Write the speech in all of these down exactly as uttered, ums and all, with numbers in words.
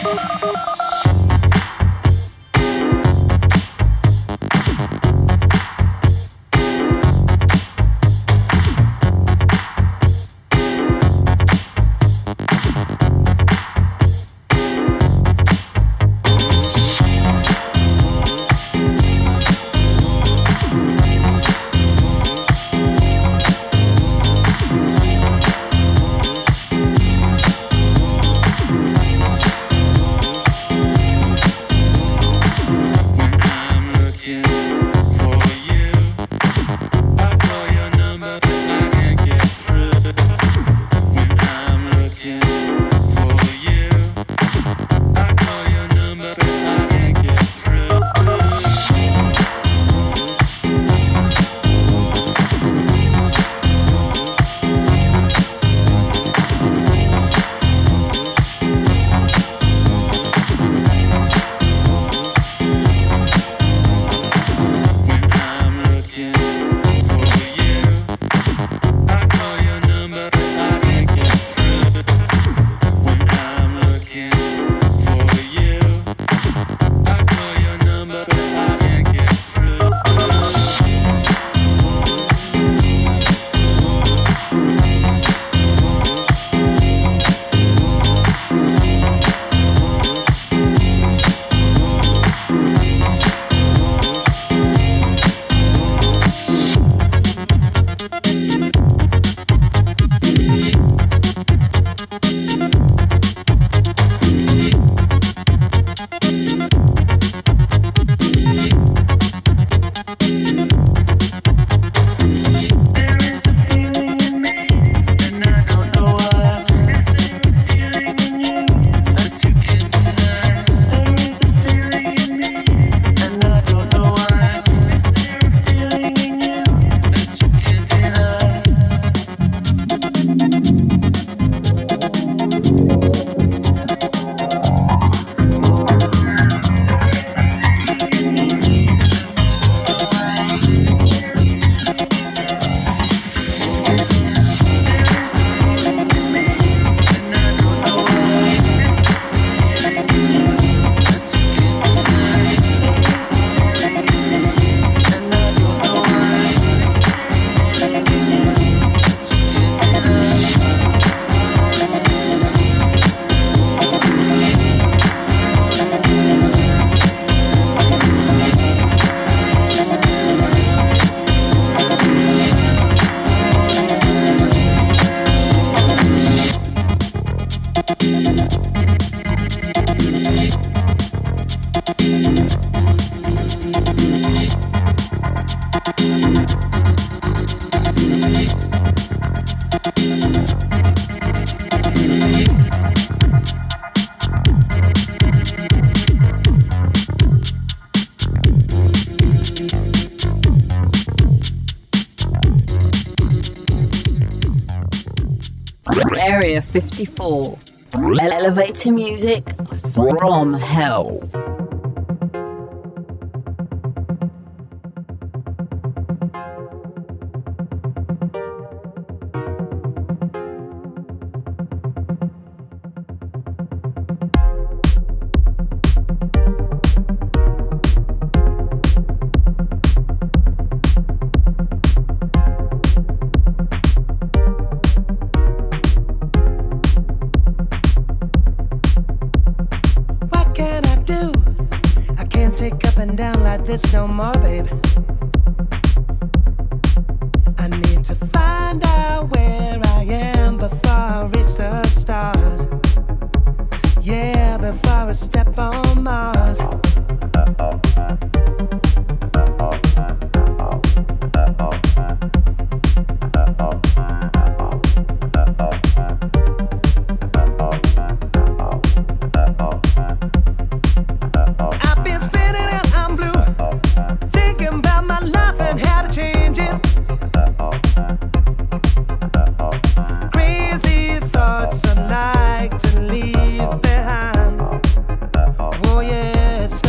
Area fifty-four. Elevator music from hell. This no more, babe. I need to find out where I am before I reach the stars. Yeah, before I step on Mars. Like to leave behind. Oh yes.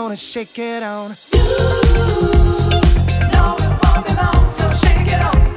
gonna shake it on. You know it won't be long, so shake it on.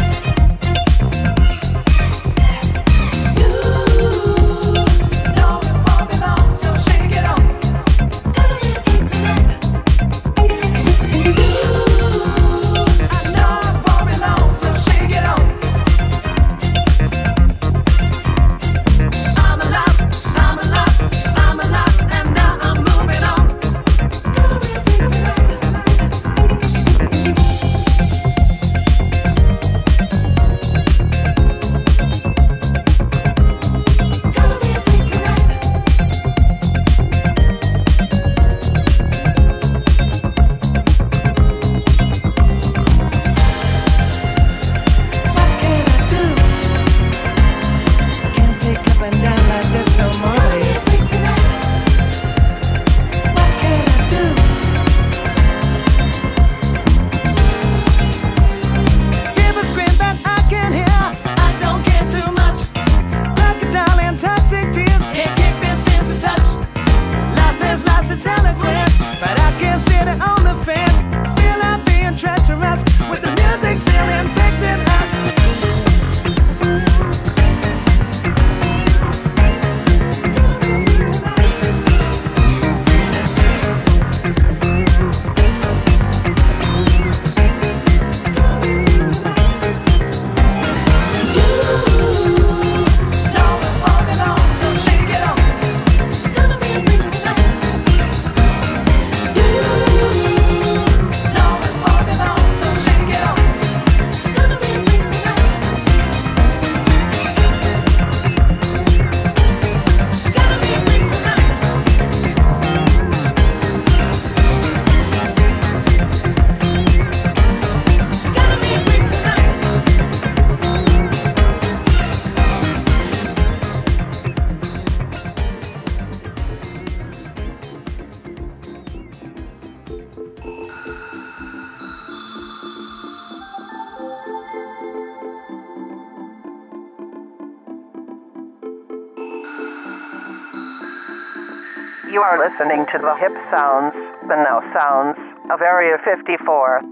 You are listening to the hip sounds, the now sounds of Area fifty-four.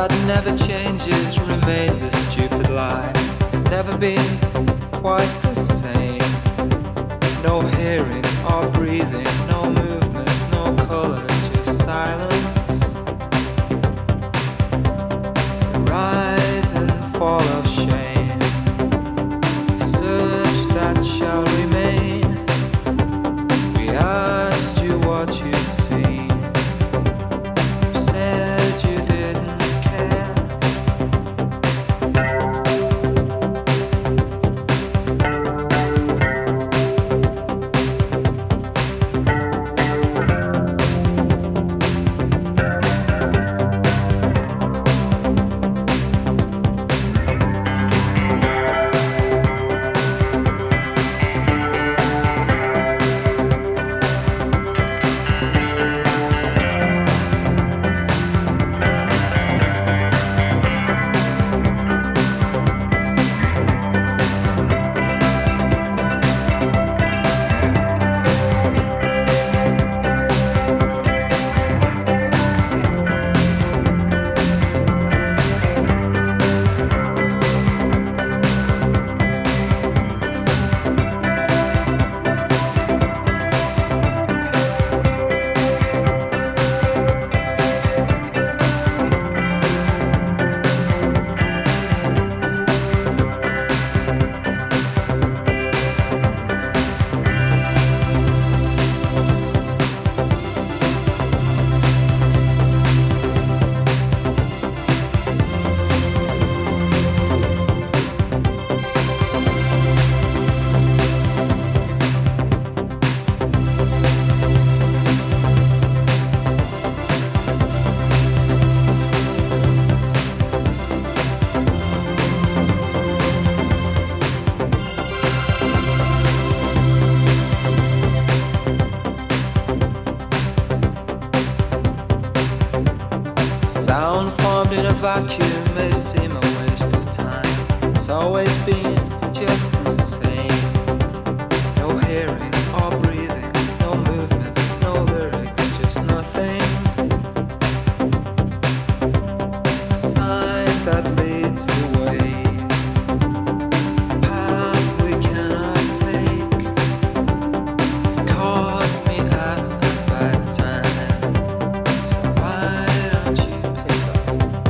that never changes remains a stupid lie. It's never been quite the same. No hearing or breathing, no movement, no color, just silence. Rise and fall of shame. Search that shall remain. We asked you what you'd seen. You said you didn't care. Sound formed in a vacuum may seem a waste of time. It's always been just the same. No hearing or breathing, no movement, no lyrics, just nothing. A sign that leads the way. A path we cannot take. You caught me at a bad time. So why don't you piss off?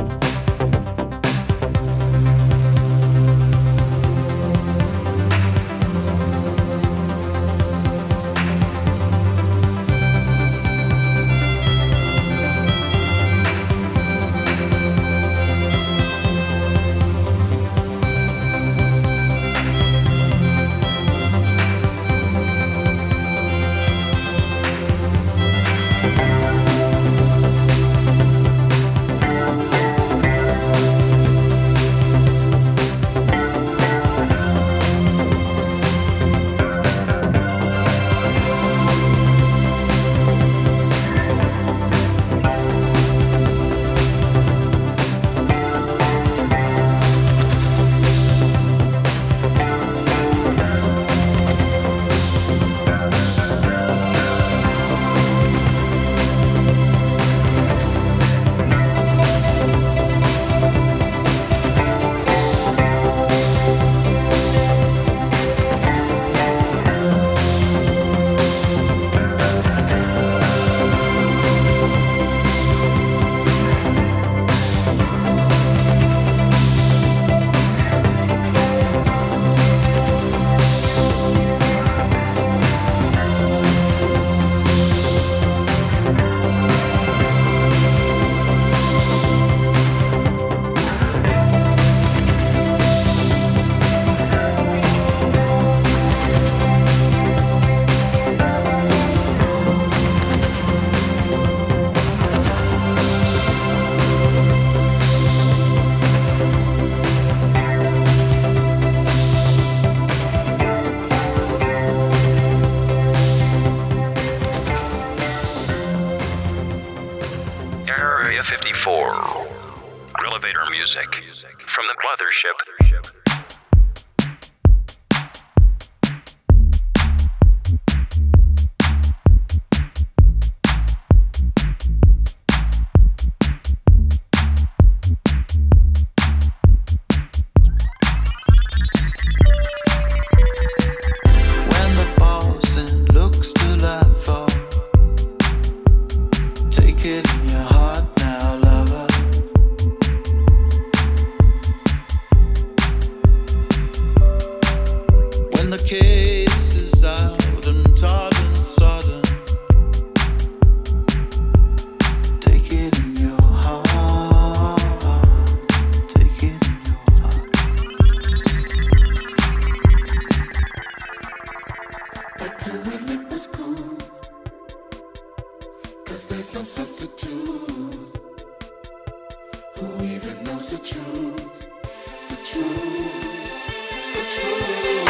fifty-four. Elevator music from the mothership. suitcases out and taught and sodden. Take it in your heart. Take it in your heart. Back to when it was cool, 'cause there's no substitute. Who even knows the truth? The truth. The truth.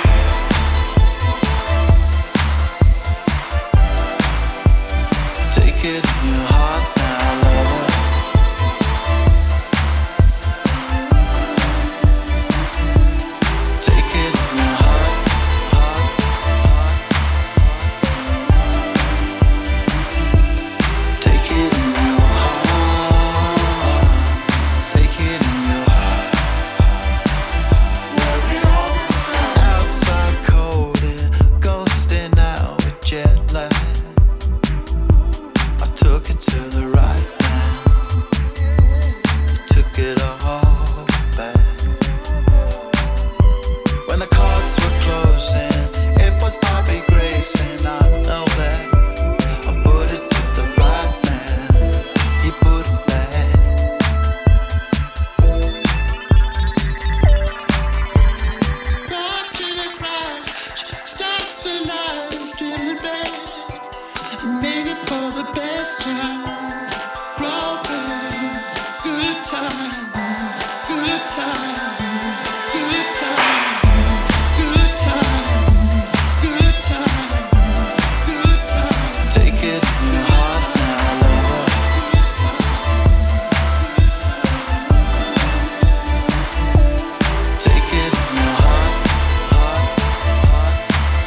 Take it in your heart now, lover. Take it in your heart, heart, heart. Take it in your heart. Take it in your heart. Outside cold, ghosting out with jet lag. I took it to the right man. Took it all back. When the cards were closing, it was Bobby Grace, and I know that. I put it to the right man. He put it back. Got to the prize, starts to lie, still back. Made it for the best times, problems, good times, good times, good times, good times, good times, good times. Take it in your heart now, lover. Take it in your heart, heart, heart.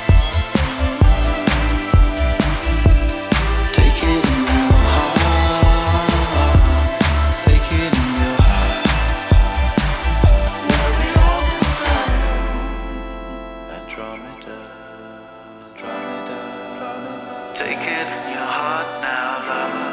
Take it in your heart. Take it in your heart. Andromeda, Andromeda. Take it in your heart now, lover.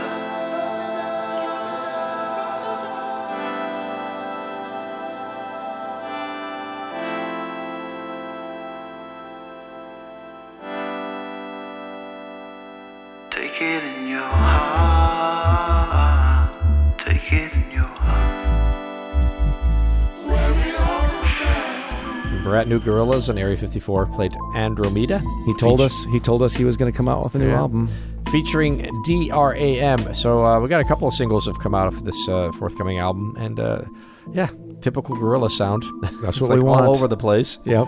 Take it in your heart. Take it in your heart. Brand new Gorillaz on Area fifty-four played Andromeda. He told Feature- us he told us he was going to come out with a new Yeah. album. featuring D R A M. So uh, we got a couple of singles have come out of this uh, forthcoming album, and uh, yeah, typical Gorilla sound. That's It's what like we want. all over the place. Yep.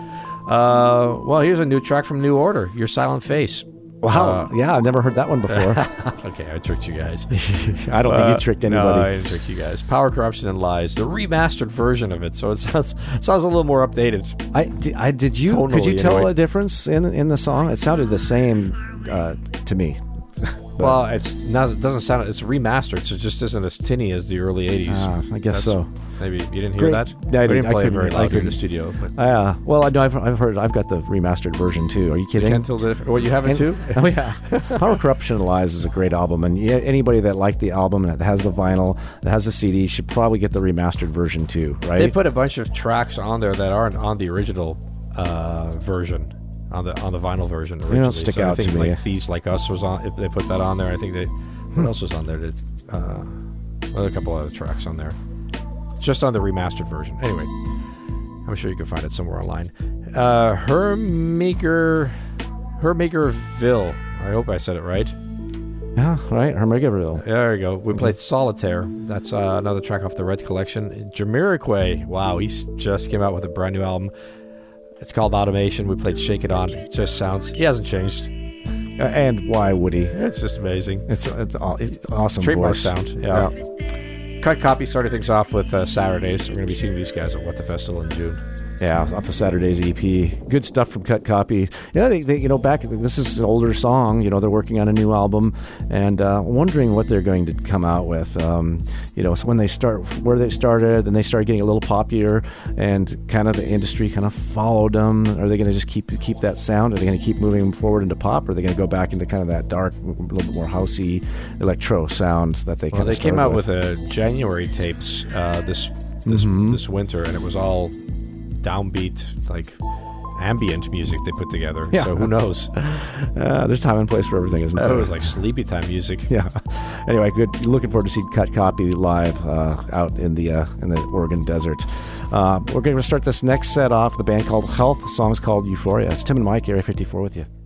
Uh, well, here's a new track from New Order, Your Silent Face. Wow. Uh, yeah, I've never heard that one before. Okay, I tricked you guys. I don't think Uh, you tricked No, I anybody. didn't trick you guys. Power, Corruption, and Lies, the remastered version of it, so it sounds sounds a little more updated. I, di- I did you could you Tonally, tell anyway. a difference in in the song? It sounded the same uh, to me. Well, it's not. It doesn't sound. It's remastered, so it just isn't as tinny as the early eighties. Ah, I guess so. Maybe you didn't hear Great. that. Yeah, I We didn't- I play it couldn't- very I loud here in the couldn't. studio. But Yeah. Well, I know I've, I've heard. I've got the remastered version too. Are you kidding? can't tell the difference. Well, you have it And- too. Oh yeah, Power, Corruption, and Lies is a great album, and yeah, anybody that liked the album and that has the vinyl, that has the C D, should probably get the remastered version too, right? They put a bunch of tracks on there that aren't on the original uh, version, on the on the vinyl version. Originally. don't stick so out I think to me. like Thieves Like Us was on. If they put that on there, I think they. What else was on there? Did, uh, well, a couple other tracks on there, just on the remastered version. Anyway, I'm sure you can find it somewhere online. Uh, Her Maker, Her Makerville. I hope I said it right. yeah, right. Hermigaville. There you go. We played Solitaire. That's uh, another track off the Red Collection. Jamiroquai. Wow, he s- just came out with a brand new album. It's called Automation. We played Shake It On. It just sounds. He hasn't changed. Uh, and why would he? It's just amazing. It's it's, aw- it's awesome Trademark voice. sound. Yeah. Cut Copy started things off with uh, Saturdays. We're going to be seeing these guys at What the Festival in June. Yeah, off the Saturdays E P. Good stuff from Cut Copy. You know, they, they, you know, back, this is an older song. You know, they're working on a new album, and uh, wondering what they're going to come out with. Um, you know, so when they start, where they started, and they started getting a little popular, and kind of the industry kind of followed them. Are they going to just keep keep that sound? Are they going to keep moving forward into pop? Or are they going to go back into kind of that dark, a little bit more housey electro sound that they Well, kind they of came out with, with a January tapes uh, this this Mhm. this winter, and it was all downbeat, like ambient music they put together. Yeah. So who knows? Uh, there's time and place for everything, isn't I thought there? it was like sleepy time music. Yeah. Anyway, good. Looking forward to see Cut Copy live uh, out in the uh, in the Oregon desert. Uh, we're going to start this next set off. The band called Health. The song's called Euphoria. It's Tim and Mike, Area fifty-four with you.